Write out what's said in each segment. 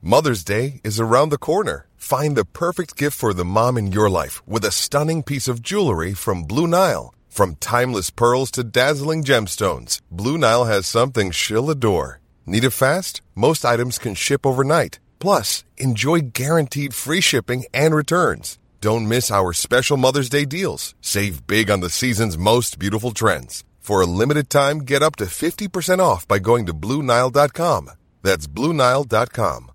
Mother's Day is around the corner. Find the perfect gift for the mom in your life with a stunning piece of jewelry from Blue Nile. From timeless pearls to dazzling gemstones, Blue Nile has something she'll adore. Need it fast? Most items can ship overnight. Plus, enjoy guaranteed free shipping and returns. Don't miss our special Mother's Day deals. Save big on the season's most beautiful trends. For a limited time, get up to 50% off by going to BlueNile.com. That's BlueNile.com.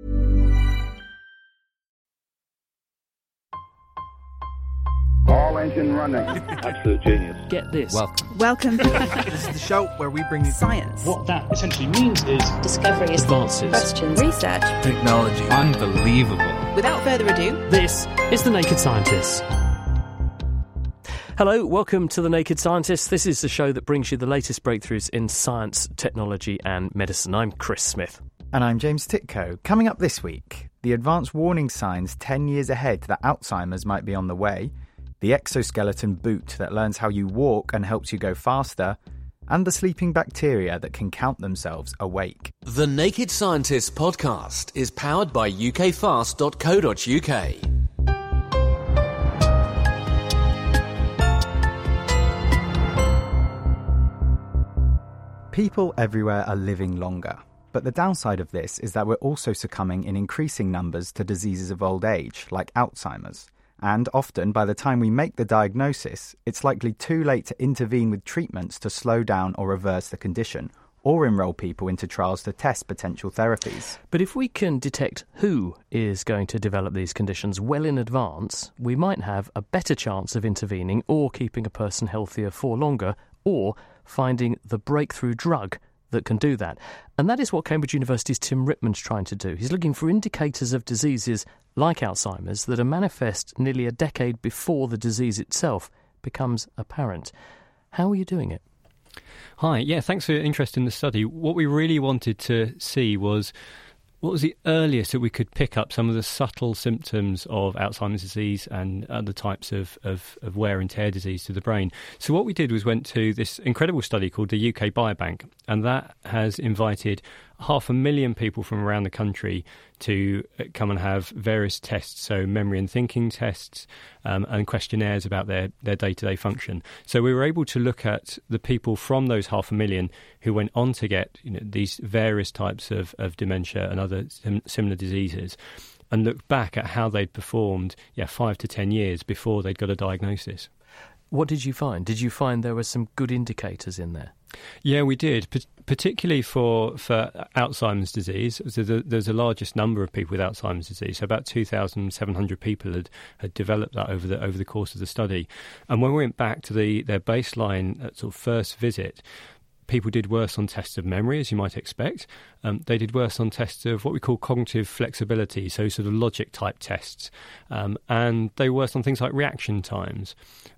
All engine running. Absolute genius. Get this. Welcome. This is the show where we bring you Science. What that essentially means is discoveries, advances, Questions. Research. technology. Unbelievable. Without further ado, This is The Naked Scientists. Hello, welcome to The Naked Scientists. This is the show that brings you the latest breakthroughs in science, technology and medicine. I'm Chris Smith. And I'm James Titko. Coming up this week, the advanced warning signs 10 years ahead that Alzheimer's might be on the way, the exoskeleton boot that learns how you walk and helps you go faster, and the sleeping bacteria that can count themselves awake. The Naked Scientists podcast is powered by ukfast.co.uk. People everywhere are living longer, but the downside of this is that we're also succumbing in increasing numbers to diseases of old age, like Alzheimer's. And often, by the time we make the diagnosis, it's likely too late to intervene with treatments to slow down or reverse the condition, or enrol people into trials to test potential therapies. But if we can detect who is going to develop these conditions well in advance, we might have a better chance of intervening or keeping a person healthier for longer, or finding the breakthrough drug that can do that. And that is what Cambridge University's Tim Rittman's trying to do. He's looking for indicators of diseases like Alzheimer's that are manifest nearly a decade before the disease itself becomes apparent. How are you doing it? Hi, thanks for your interest in the study. What we really wanted to see was what was the earliest that we could pick up some of the subtle symptoms of Alzheimer's disease and other types of wear and tear disease to the brain. So what we did was went to this incredible study called the UK Biobank, and that has invited 500,000 people from around the country to come and have various tests, so memory and thinking tests and questionnaires about their day-to-day function. So we were able to look at the people from those 500,000 who went on to get these various types of dementia and other similar diseases, and look back at how they'd performed 5 to 10 years before they'd got a diagnosis. What did you find? Did you find there were some good indicators in there? Yeah, we did, particularly for Alzheimer's disease. So there's the largest number of people with Alzheimer's disease. So about 2,700 people had developed that over the course of the study. And when we went back to their baseline at sort of first visit, people did worse on tests of memory, as you might expect. They did worse on tests of what we call cognitive flexibility, so sort of logic-type tests. And they were worse on things like reaction times.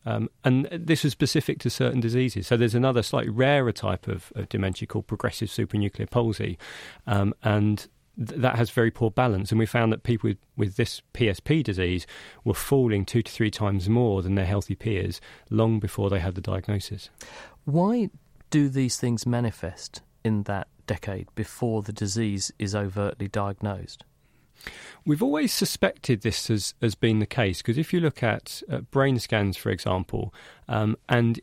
And this was specific to certain diseases. So there's another slightly rarer type of dementia called progressive supranuclear palsy. And that has very poor balance. And we found that people with this PSP disease were falling 2 to 3 times more than their healthy peers long before they had the diagnosis. Why do these things manifest in that decade before the disease is overtly diagnosed? We've always suspected this has been the case, because if you look at brain scans, for example, and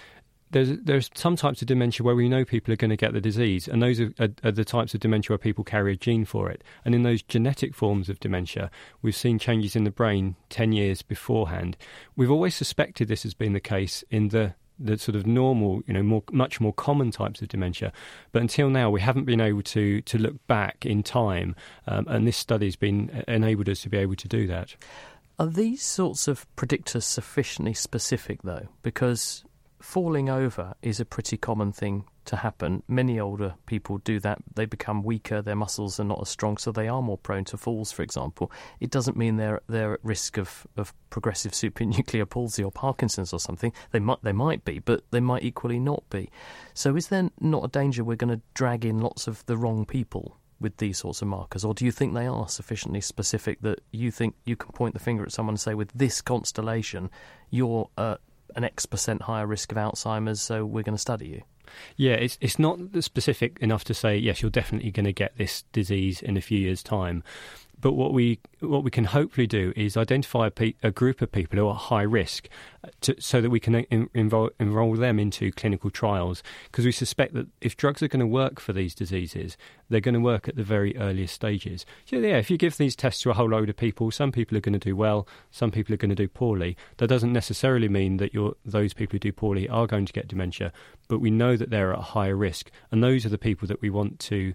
there's some types of dementia where we know people are going to get the disease, and those are the types of dementia where people carry a gene for it. And in those genetic forms of dementia, we've seen changes in the brain 10 years beforehand. We've always suspected this has been the case in the sort of normal, much more common types of dementia. But until now, we haven't been able to look back in time, and this study's enabled us to be able to do that. Are these sorts of predictors sufficiently specific, though? Because falling over is a pretty common thing to happen. Many older people do that. They become weaker, their muscles are not as strong, so they are more prone to falls, for example. It doesn't mean they're at risk of progressive supranuclear palsy or Parkinson's or something. They might be, but they might equally not be. So is there not a danger we're going to drag in lots of the wrong people with these sorts of markers, or do you think they are sufficiently specific that you think you can point the finger at someone and say, with this constellation, you're an X% higher risk of Alzheimer's, so we're going to study you? Yeah, it's not specific enough to say, yes, you're definitely going to get this disease in a few years' time. But what we can hopefully do is identify a group of people who are high risk so that we can enroll them into clinical trials, because we suspect that if drugs are going to work for these diseases, they're going to work at the very earliest stages. So, yeah, if you give these tests to a whole load of people, some people are going to do well, some people are going to do poorly. That doesn't necessarily mean that those people who do poorly are going to get dementia, but we know that they're at a higher risk, and those are the people that we want to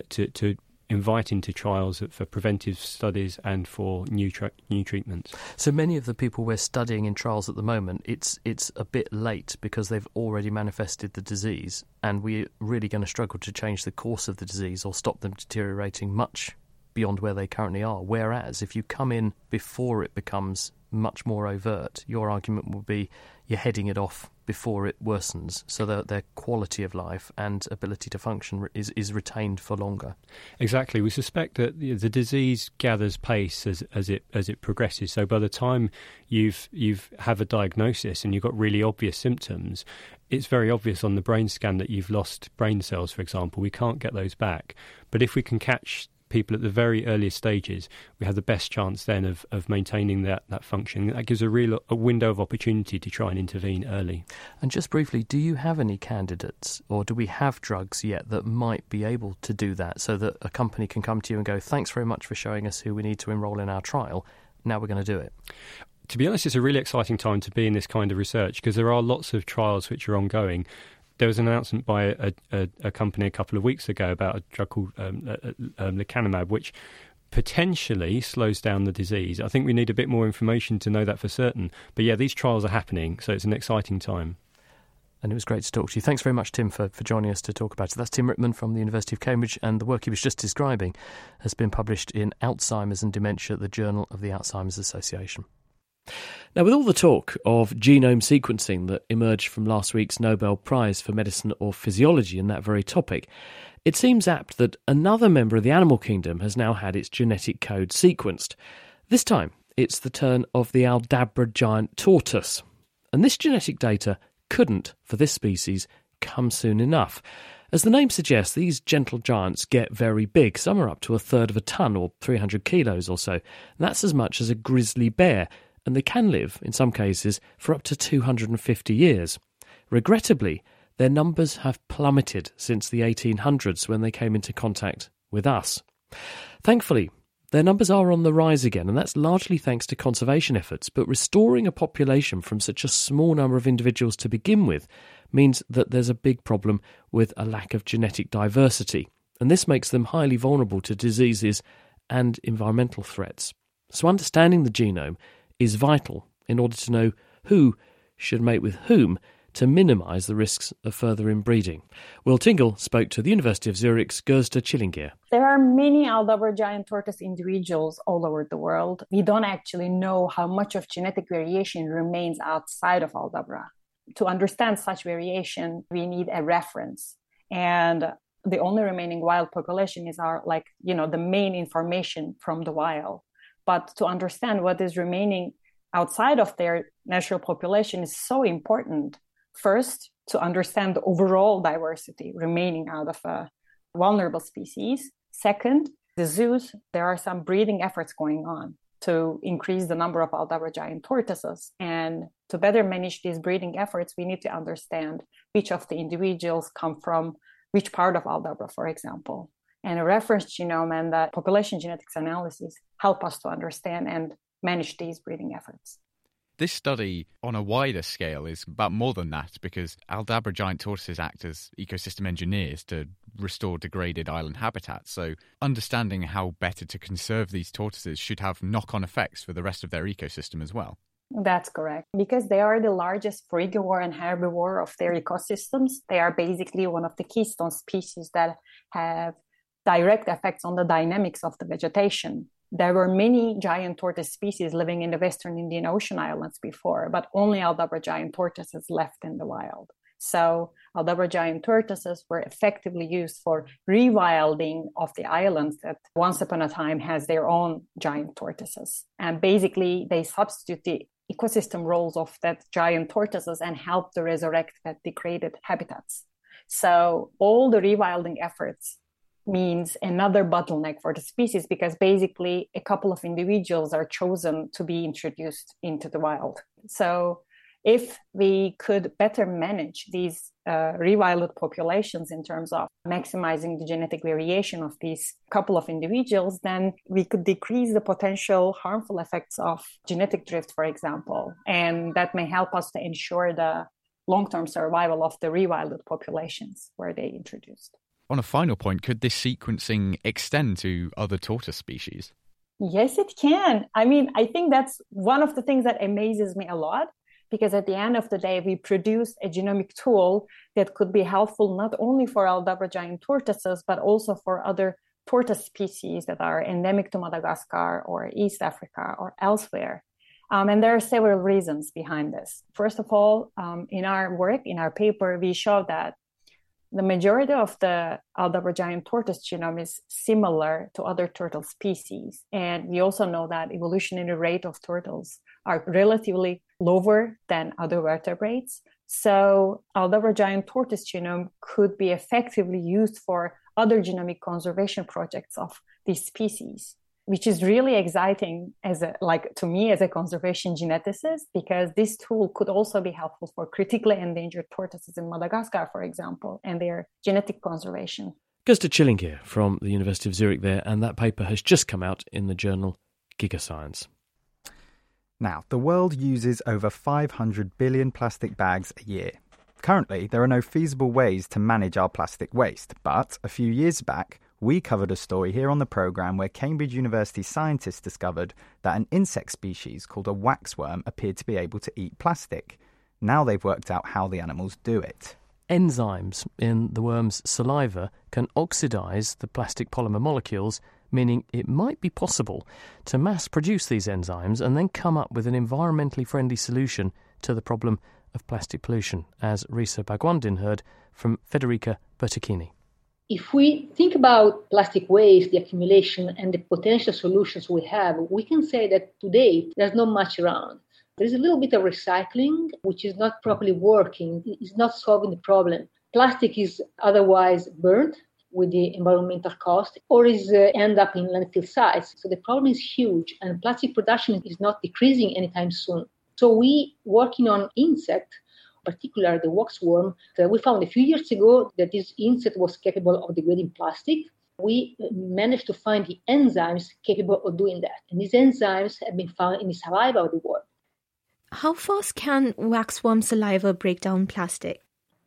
invite into trials for preventive studies and for new treatments. So many of the people we're studying in trials at the moment, it's a bit late because they've already manifested the disease, and we're really going to struggle to change the course of the disease or stop them deteriorating much beyond where they currently are. Whereas if you come in before it becomes much more overt, your argument will be you're heading it off before it worsens, so that their quality of life and ability to function is retained for longer. Exactly. We suspect that the disease gathers pace as it progresses. So by the time you've have a diagnosis and you've got really obvious symptoms, it's very obvious on the brain scan that you've lost brain cells, for example. We can't get those back. But if we can catch people at the very earliest stages, we have the best chance then of maintaining that function. That gives a window of opportunity to try and intervene early. And just briefly, do you have any candidates, or do we have drugs yet that might be able to do that, so that a company can come to you and go, thanks very much for showing us who we need to enrol in our trial, now we're going to do it? To be honest, it's a really exciting time to be in this kind of research, because there are lots of trials which are ongoing. There was an announcement by a company a couple of weeks ago about a drug called lecanemab, which potentially slows down the disease. I think we need a bit more information to know that for certain. But yeah, these trials are happening, so it's an exciting time. And it was great to talk to you. Thanks very much, Tim, for joining us to talk about it. That's Tim Rittman from the University of Cambridge, and the work he was just describing has been published in Alzheimer's and Dementia, the Journal of the Alzheimer's Association. Now, with all the talk of genome sequencing that emerged from last week's Nobel Prize for Medicine or Physiology in that very topic, it seems apt that another member of the animal kingdom has now had its genetic code sequenced. This time, it's the turn of the Aldabra giant tortoise. And this genetic data couldn't, for this species, come soon enough. As the name suggests, these gentle giants get very big. Some are up to a third of a tonne, or 300 kilos or so. And that's as much as a grizzly bear, and they can live, in some cases, for up to 250 years. Regrettably, their numbers have plummeted since the 1800s, when they came into contact with us. Thankfully, their numbers are on the rise again, and that's largely thanks to conservation efforts, but restoring a population from such a small number of individuals to begin with means that there's a big problem with a lack of genetic diversity, and this makes them highly vulnerable to diseases and environmental threats. So understanding the genome is vital in order to know who should mate with whom to minimise the risks of further inbreeding. Will Tingle spoke to the University of Zurich's Gersta Chillinger. There are many Aldabra giant tortoise individuals all over the world. We don't actually know how much of genetic variation remains outside of Aldabra. To understand such variation, we need a reference. And the only remaining wild population is the main information from the wild. But to understand what is remaining outside of their natural population is so important. First, to understand the overall diversity remaining out of a vulnerable species. Second, the zoos, there are some breeding efforts going on to increase the number of Aldabra giant tortoises. And to better manage these breeding efforts, we need to understand which of the individuals come from which part of Aldabra, for example. And a reference genome and the population genetics analysis help us to understand and manage these breeding efforts. This study on a wider scale is about more than that, because Aldabra giant tortoises act as ecosystem engineers to restore degraded island habitats. So understanding how better to conserve these tortoises should have knock-on effects for the rest of their ecosystem as well. That's correct. Because they are the largest frugivore and herbivore of their ecosystems, they are basically one of the keystone species that have direct effects on the dynamics of the vegetation. There were many giant tortoise species living in the Western Indian Ocean islands before, but only Aldabra giant tortoises left in the wild. So Aldabra giant tortoises were effectively used for rewilding of the islands that once upon a time has their own giant tortoises. And basically they substitute the ecosystem roles of that giant tortoises and help to resurrect that degraded habitats. So all the rewilding efforts means another bottleneck for the species, because basically a couple of individuals are chosen to be introduced into the wild. So if we could better manage these rewilded populations in terms of maximizing the genetic variation of these couple of individuals, then we could decrease the potential harmful effects of genetic drift, for example. And that may help us to ensure the long-term survival of the rewilded populations where they introduced. On a final point, could this sequencing extend to other tortoise species? Yes, it can. I mean, I think that's one of the things that amazes me a lot, because at the end of the day, we produced a genomic tool that could be helpful not only for Aldabra giant tortoises, but also for other tortoise species that are endemic to Madagascar or East Africa or elsewhere. And there are several reasons behind this. First of all, in our work, in our paper, we show that the majority of the Aldabra giant tortoise genome is similar to other turtle species. And we also know that evolutionary rate of turtles are relatively lower than other vertebrates. So Aldabra giant tortoise genome could be effectively used for other genomic conservation projects of these species, which is really exciting to me as a conservation geneticist, because this tool could also be helpful for critically endangered tortoises in Madagascar, for example, and their genetic conservation. Gösta Chillingir from the University of Zurich there, and that paper has just come out in the journal Gigascience. Now, the world uses over 500 billion plastic bags a year. Currently, there are no feasible ways to manage our plastic waste, but a few years back, we covered a story here on the programme where Cambridge University scientists discovered that an insect species called a waxworm appeared to be able to eat plastic. Now they've worked out how the animals do it. Enzymes in the worm's saliva can oxidise the plastic polymer molecules, meaning it might be possible to mass produce these enzymes and then come up with an environmentally friendly solution to the problem of plastic pollution, as Risa Bagwandin heard from Federica Bertocchini. If we think about plastic waste, the accumulation, and the potential solutions we have, we can say that today there's not much around. There's a little bit of recycling, which is not properly working. It's not solving the problem. Plastic is otherwise burnt with the environmental cost, or is end up in landfill sites. So the problem is huge, and plastic production is not decreasing anytime soon. So we working on insect, particularly the waxworm. We found a few years ago that this insect was capable of degrading plastic. We managed to find the enzymes capable of doing that. And these enzymes have been found in the saliva of the worm. How fast can waxworm saliva break down plastic?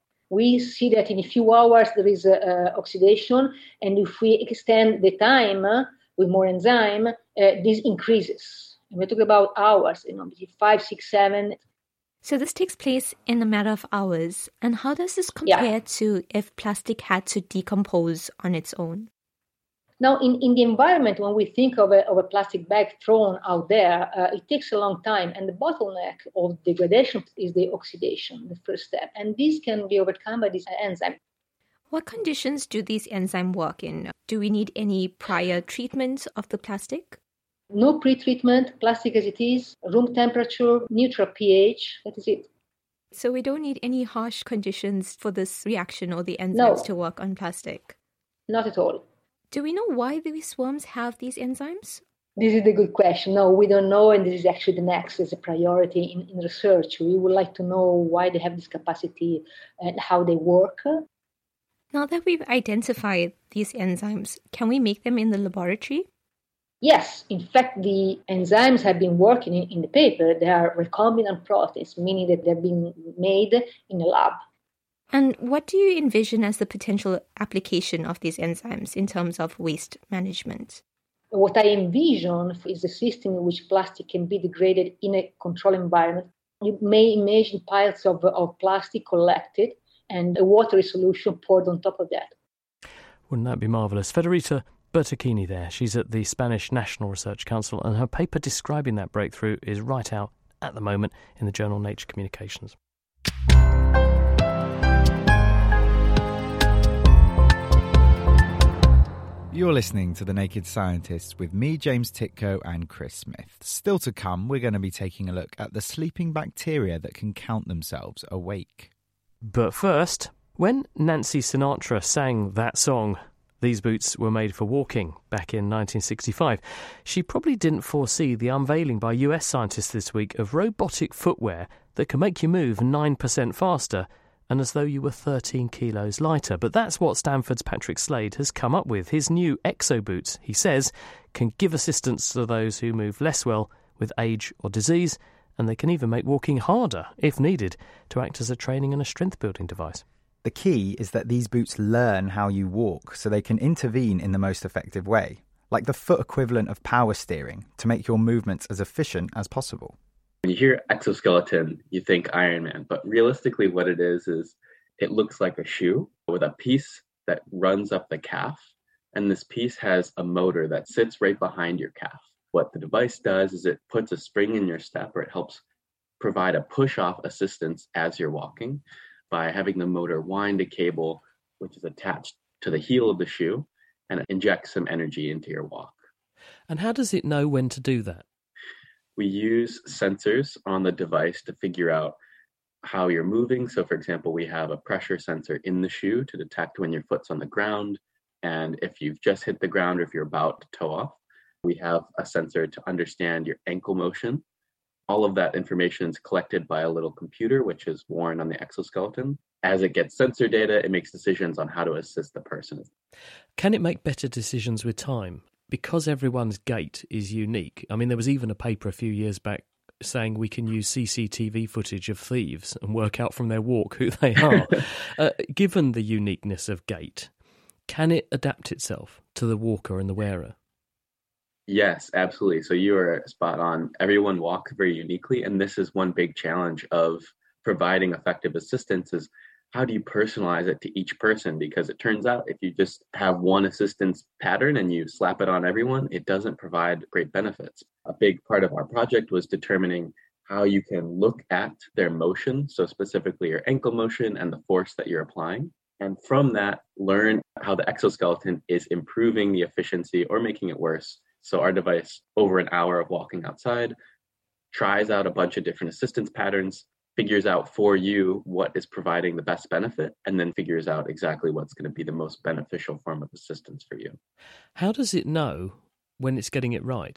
We see that in a few hours there is oxidation. And if we extend the time with more enzyme, this increases. And we're talking about hours, between 5, 6, 7. So this takes place in a matter of hours. And how does this compare to if plastic had to decompose on its own? Now, in the environment, when we think of a plastic bag thrown out there, it takes a long time. And the bottleneck of degradation is the oxidation, the first step. And this can be overcome by this enzyme. What conditions do these enzymes work in? Do we need any prior treatment of the plastic? No pre-treatment, plastic as it is, room temperature, neutral pH, that is it. So we don't need any harsh conditions for this reaction or the enzymes to work on plastic? Not at all. Do we know why these worms have these enzymes? This is the good question. No, we don't know, and this is actually the next as a priority in research. We would like to know why they have this capacity and how they work. Now that we've identified these enzymes, can we make them in the laboratory? Yes, in fact, the enzymes have been working in the paper. They are recombinant proteins, meaning that they've been made in a lab. And what do you envision as the potential application of these enzymes in terms of waste management? What I envision is a system in which plastic can be degraded in a controlled environment. You may imagine piles of plastic collected and a watery solution poured on top of that. Wouldn't that be marvellous? Federica Bertocchini there. She's at the Spanish National Research Council, and her paper describing that breakthrough is right out at the moment in the journal Nature Communications. You're listening to The Naked Scientists with me, James Titko, and Chris Smith. Still to come, we're going to be taking a look at the sleeping bacteria that can count themselves awake. But first, When Nancy Sinatra sang that song, "These Boots Were Made for Walking," back in 1965, she probably didn't foresee the unveiling by US scientists this week of robotic footwear that can make you move 9% faster and as though you were 13 kilos lighter. But that's what Stanford's Patrick Slade has come up with. His new exo boots, he says, can give assistance to those who move less well with age or disease, and they can even make walking harder, if needed, to act as a training and a strength-building device. The key is that these boots learn how you walk so they can intervene in the most effective way, like the foot equivalent of power steering, to make your movements as efficient as possible. When you hear exoskeleton, you think Iron Man, but realistically what it is it looks like a shoe with a piece that runs up the calf, and this piece has a motor that sits right behind your calf. What the device does is it puts a spring in your step, or it helps provide a push-off assistance as you're walking by having the motor wind a cable which is attached to the heel of the shoe, and it injects some energy into your walk. And how does it know when to do that? We use sensors on the device to figure out how you're moving. So for example, we have a pressure sensor in the shoe to detect when your foot's on the ground, and if you've just hit the ground or if you're about to toe off. We have a sensor to understand your ankle motion. All of that information is collected by a little computer, which is worn on the exoskeleton. As it gets sensor data, it makes decisions on how to assist the person. Can it make better decisions with time? Because everyone's gait is unique. I mean, there was even a paper a few years back saying we can use CCTV footage of thieves and work out from their walk who they are. Given the uniqueness of gait, can it adapt itself to the walker and the wearer? Yes, absolutely. So you are spot on. Everyone walks very uniquely, and this is one big challenge of providing effective assistance is how do you personalize it to each person? Because it turns out if you just have one assistance pattern and you slap it on everyone, it doesn't provide great benefits. A big part of our project was determining how you can look at their motion, so specifically your ankle motion and the force that you're applying. And from that, learn how the exoskeleton is improving the efficiency or making it worse. So our device, over an hour of walking outside, tries out a bunch of different assistance patterns, figures out for you what is providing the best benefit, and then figures out exactly what's going to be the most beneficial form of assistance for you. How does it know when it's getting it right?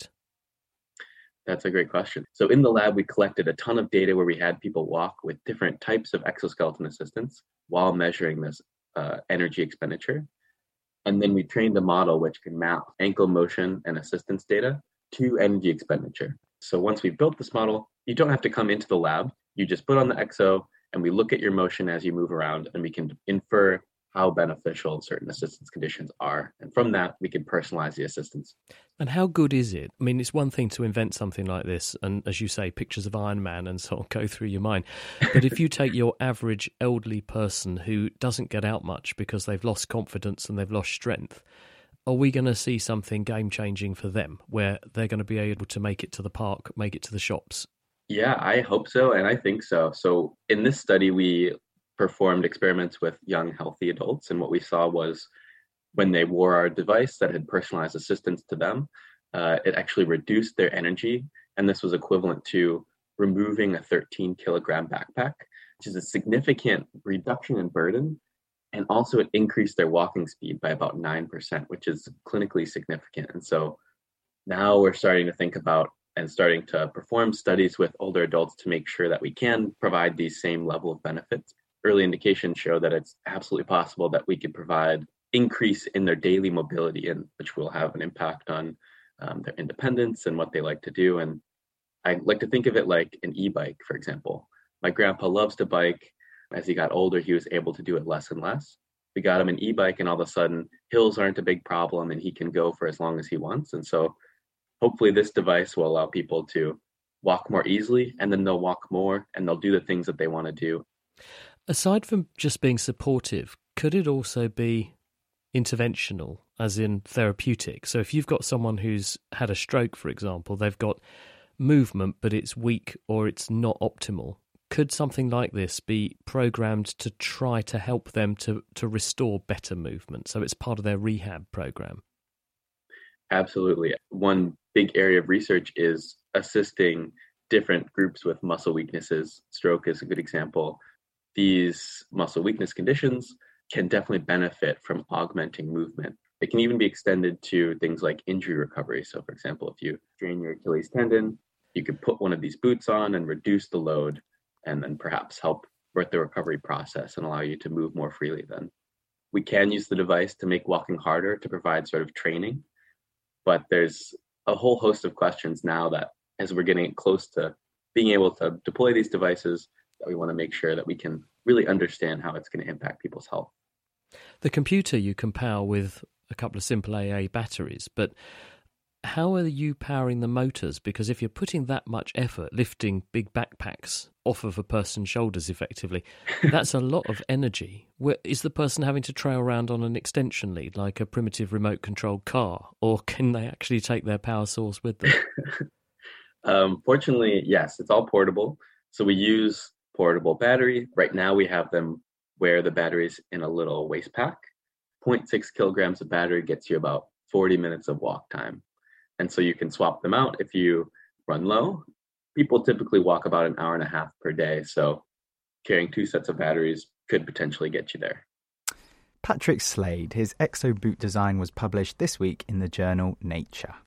That's a great question. So in the lab, we collected a ton of data where we had people walk with different types of exoskeleton assistance while measuring this energy expenditure. And then we trained a model which can map ankle motion and assistance data to energy expenditure. So once we've built this model, you don't have to come into the lab. You just put on the exo and we look at your motion as you move around, and we can infer how beneficial certain assistance conditions are. And from that, we can personalize the assistance. And how good is it? I mean, it's one thing to invent something like this, and as you say, pictures of Iron Man and so on go through your mind. But if you take your average elderly person who doesn't get out much because they've lost confidence and they've lost strength, are we going to see something game-changing for them, where they're going to be able to make it to the park, make it to the shops? Yeah, I hope so, and I think so. So in this study, we performed experiments with young, healthy adults, and what we saw was when they wore our device that had personalized assistance to them, it actually reduced their energy, and this was equivalent to removing a 13-kilogram backpack, which is a significant reduction in burden, and also it increased their walking speed by about 9%, which is clinically significant. And so now we're starting to think about and starting to perform studies with older adults to make sure that we can provide these same level of benefits. Early indications show that it's absolutely possible that we could provide increase in their daily mobility, and which will have an impact on their independence and what they like to do. And I like to think of it like an e-bike, for example. My grandpa loves to bike. As he got older, he was able to do it less and less. We got him an e-bike, and all of a sudden, hills aren't a big problem, and he can go for as long as he wants. And so hopefully this device will allow people to walk more easily, and then they'll walk more, and they'll do the things that they want to do. Aside from just being supportive, could it also be interventional, as in therapeutic? So if you've got someone who's had a stroke, for example, they've got movement, but it's weak or it's not optimal. Could something like this be programmed to try to help them to restore better movement? So it's part of their rehab program? Absolutely. One big area of research is assisting different groups with muscle weaknesses. Stroke is a good example. these muscle weakness conditions can definitely benefit from augmenting movement. It can even be extended to things like injury recovery. So, for example, if you strain your Achilles tendon, you could put one of these boots on and reduce the load, and then perhaps help with the recovery process and allow you to move more freely then. We can use the device to make walking harder to provide sort of training, but there's a whole host of questions now that as we're getting close to being able to deploy these devices, that we want to make sure that we can really understand how it's going to impact people's health. The computer you can power with a couple of simple AA batteries, but how are you powering the motors? Because if you're putting that much effort lifting big backpacks off of a person's shoulders effectively, that's a lot of energy. Is the person having to trail around on an extension lead like a primitive remote controlled car, or can they actually take their power source with them? Fortunately, yes, it's all portable. So we use portable battery. Right now we have them wear the batteries in a little waist pack. 0.6 kilograms of battery gets you about 40 minutes of walk time. And so you can swap them out if you run low. People typically walk about an hour and a half per day. So carrying 2 sets of batteries could potentially get you there. Patrick Slade, his exo boot design was published this week in the journal Nature.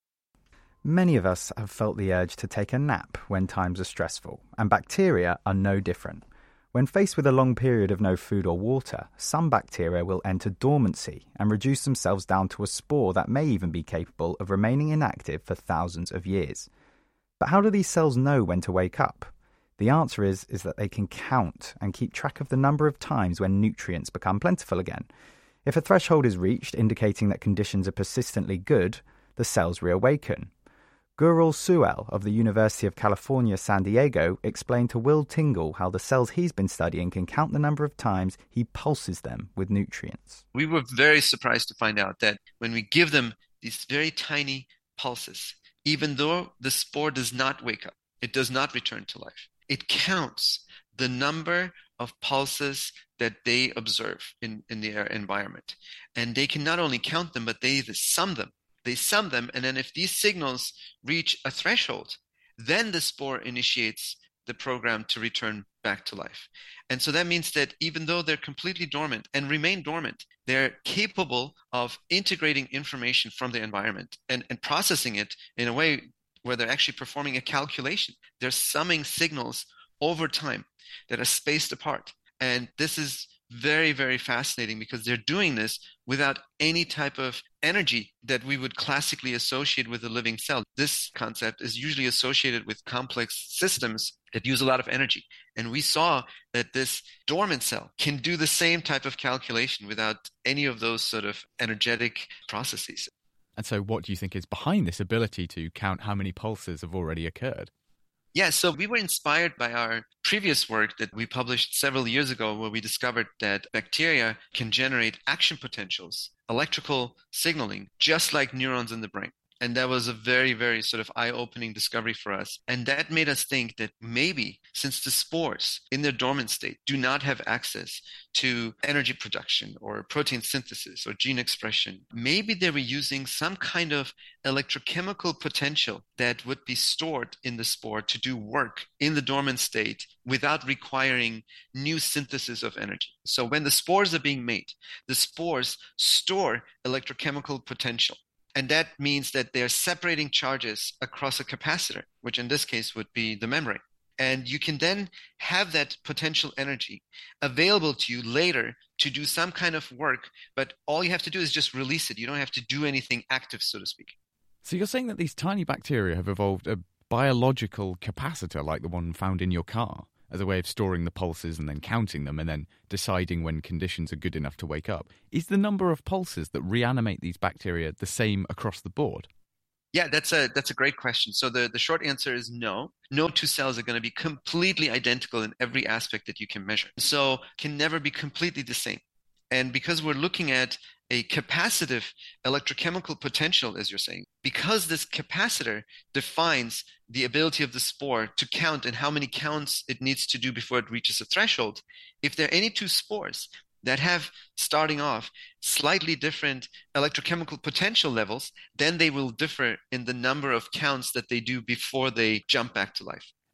Many of us have felt the urge to take a nap when times are stressful, and bacteria are no different. When faced with a long period of no food or water, some bacteria will enter dormancy and reduce themselves down to a spore that may even be capable of remaining inactive for thousands of years. But how do these cells know when to wake up? The answer is that they can count and keep track of the number of times when nutrients become plentiful again. If a threshold is reached indicating that conditions are persistently good, the cells reawaken. Gurul Suel of the University of California, San Diego, explained to Will Tingle how the cells he's been studying can count the number of times he pulses them with nutrients. We were very surprised to find out that when we give them these very tiny pulses, even though the spore does not wake up, it does not return to life, it counts the number of pulses that they observe in their environment. And they can not only count them, but they sum them. They sum them, and then if these signals reach a threshold, then the spore initiates the program to return back to life. And so that means that even though they're completely dormant and remain dormant, they're capable of integrating information from the environment and processing it in a way where they're actually performing a calculation. They're summing signals over time that are spaced apart. And this is very, very fascinating because they're doing this without any type of energy that we would classically associate with a living cell. This concept is usually associated with complex systems that use a lot of energy. And we saw that this dormant cell can do the same type of calculation without any of those sort of energetic processes. And so what do you think is behind this ability to count how many pulses have already occurred? Yeah, so we were inspired by our previous work that we published several years ago where we discovered that bacteria can generate action potentials, electrical signaling, just like neurons in the brain. And that was a very, very sort of eye-opening discovery for us. And that made us think that maybe since the spores in their dormant state do not have access to energy production or protein synthesis or gene expression, maybe they were using some kind of electrochemical potential that would be stored in the spore to do work in the dormant state without requiring new synthesis of energy. So when the spores are being made, the spores store electrochemical potential. And that means that they're separating charges across a capacitor, which in this case would be the membrane. And you can then have that potential energy available to you later to do some kind of work, but all you have to do is just release it. You don't have to do anything active, so to speak. So you're saying that these tiny bacteria have evolved a biological capacitor like the one found in your car as a way of storing the pulses and then counting them and then deciding when conditions are good enough to wake up. Is the number of pulses that reanimate these bacteria the same across the board? Yeah, that's a great question. So the short answer is no. No two cells are going to be completely identical in every aspect that you can measure. So can never be completely the same. And because we're looking at a capacitive electrochemical potential, as you're saying, because this capacitor defines the ability of the spore to count and how many counts it needs to do before it reaches a threshold, if there are any two spores that have, starting off, slightly different electrochemical potential levels, then they will differ in the number of counts that they do before they jump back to life.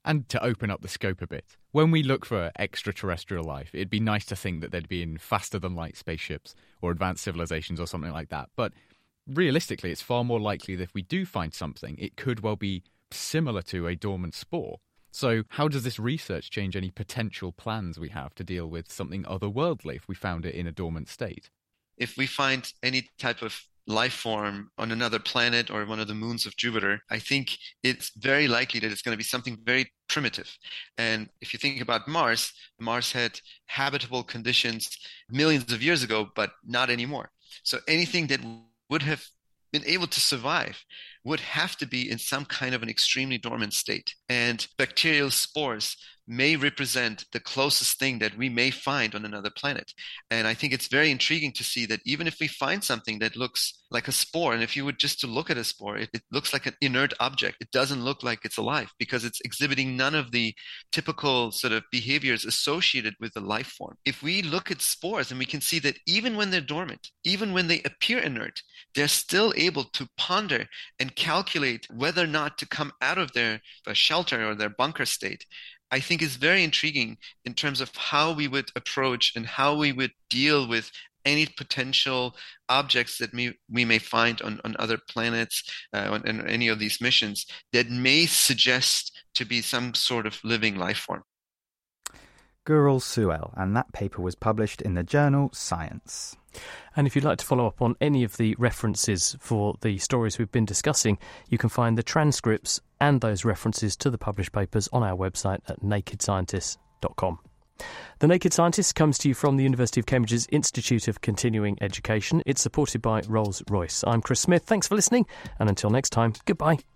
And to open up the scope a bit, when we look for extraterrestrial life, it'd be nice to think that they'd be in faster-than-light spaceships or advanced civilizations or something like that. But realistically, it's far more likely that if we do find something, it could well be similar to a dormant spore. So how does this research change any potential plans we have to deal with something otherworldly if we found it in a dormant state? If we find any type of life form on another planet or one of the moons of Jupiter, I think it's very likely that it's going to be something very primitive. And if you think about Mars, Mars had habitable conditions millions of years ago, but not anymore. So anything that would have been able to survive would have to be in some kind of an extremely dormant state. And bacterial spores may represent the closest thing that we may find on another planet. And I think it's very intriguing to see that even if we find something that looks like a spore, and if you would just to look at a spore, it looks like an inert object. It doesn't look like it's alive because it's exhibiting none of the typical sort of behaviors associated with the life form. If we look at spores, and we can see that even when they're dormant, even when they appear inert, they're still able to ponder and calculate whether or not to come out of their shelter or their bunker state. I think is very intriguing in terms of how we would approach and how we would deal with any potential objects that we may find on other planets, on any of these missions that may suggest to be some sort of living life form. Gurul Suel, and that paper was published in the journal Science. And if you'd like to follow up on any of the references for the stories we've been discussing, you can find the transcripts and those references to the published papers on our website at nakedscientists.com. The Naked Scientist comes to you from the University of Cambridge's Institute of Continuing Education. It's supported by Rolls-Royce. I'm Chris Smith. Thanks for listening, and until next time, goodbye.